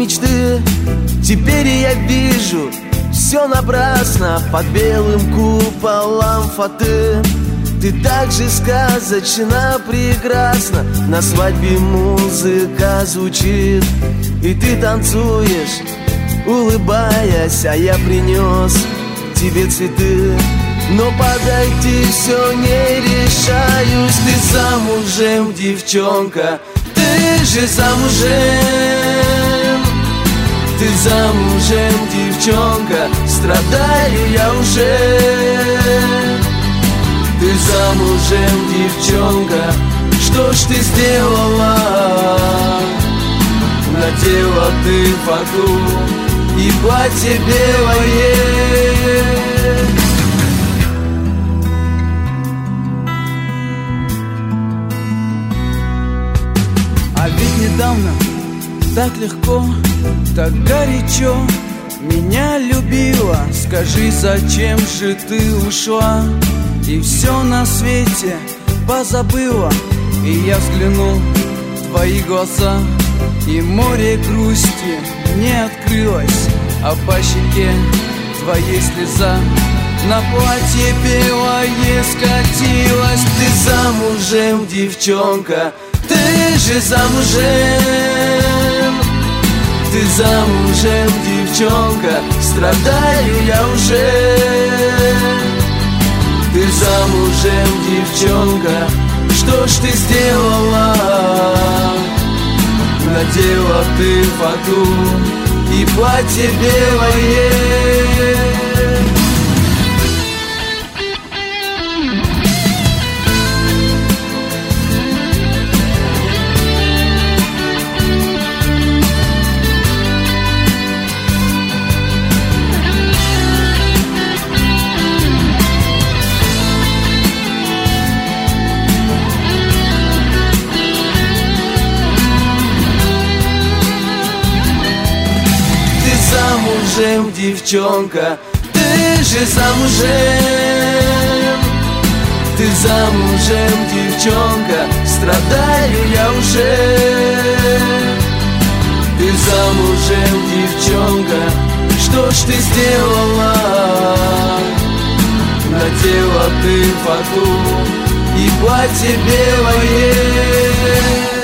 мечты. Теперь я вижу, все напрасно под белым куполом фаты. Ты так же сказочно прекрасна, на свадьбе музыка звучит, и ты танцуешь, улыбаясь, а я принес тебе цветы. Но подойти все не решаюсь. Ты замужем, девчонка, ты же замужем. Ты замужем, девчонка, страдаю я уже. Ты замужем, девчонка, что ж ты сделала? Надела ты фату и платье белое. А ведь недавно так легко, так горячо меня любила. Скажи, зачем же ты ушла и все на свете позабыла? И я взглянул в твои глаза, и море грусти не открылось, а по щеке твоей слеза на платье белое скатилась. Ты замужем, девчонка, ты же замужем. Ты замужем, девчонка, страдаю я уже. Ты замужем, девчонка, что ж ты сделала? Надела ты фату и платье белое. Замужем, девчонка, ты же замужем. Ты замужем, девчонка, страдаю я уже. Ты замужем, девчонка, что ж ты сделала? Надела ты фату и платье белое.